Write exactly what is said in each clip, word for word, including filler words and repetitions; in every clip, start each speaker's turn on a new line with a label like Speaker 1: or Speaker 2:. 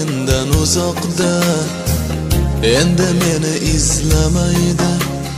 Speaker 1: mendan uzoqda, endi meni izlamaydi.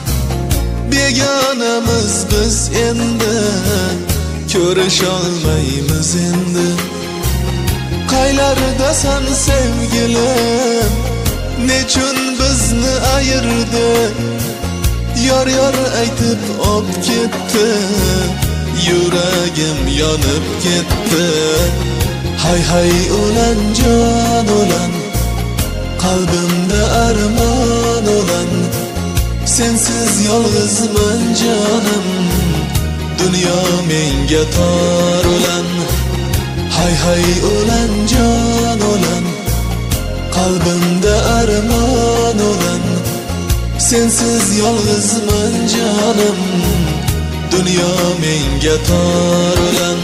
Speaker 1: Begonamiz biz endi, ko'risholmaymiz endi. Qaylardasan sevgilim, nechun bizni ayirdi? Yor yor aytib ob ketdi, yuragim yonib ketdi. Hay hay ulan jon ulan, qalbimda armon ulan. Sensiz yolg'izman jonim, dunyo menga tor ulan. Hay hay ulan jon ulan, qalbimda armon ulan. Sensiz yolg'izman jonim, dunyo menga tor ulan.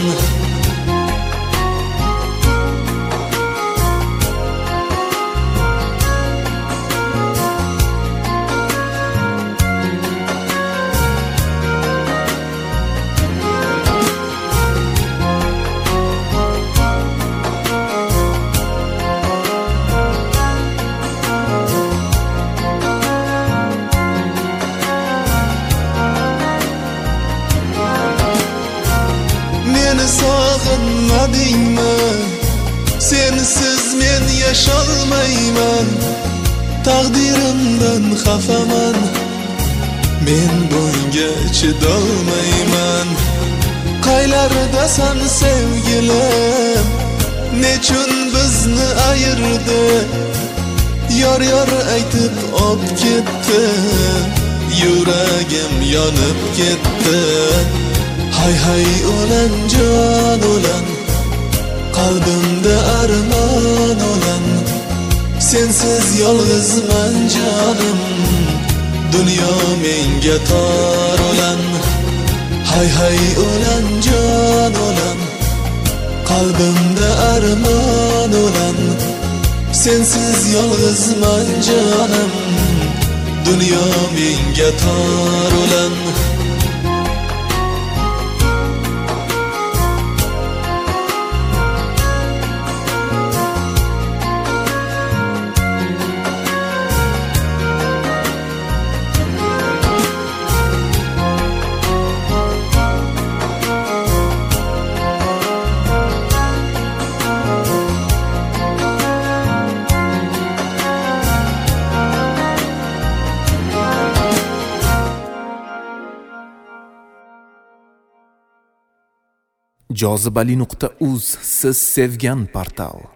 Speaker 1: Meni sog'inmadingmi? Sensiz men yasholmayman. Taqdirimdan xafaman, men bunga chidolmayman. Qaylardasan sevgilim, nechun bizni ayirdi? Yor yor aytib ob ketdi, yuragim yonib ketdi. Hay hay ulan jon ulan, qalbimda armon ulan. Sensiz yolg'izman jonim, dunyo menga tor ulan. Hay hay ulan jon ulan, qalbimda armon ulan. Sensiz yolg'izman jonim, dunyo menga tor ulan.
Speaker 2: jozibali nuqta uz siz sevgan portal.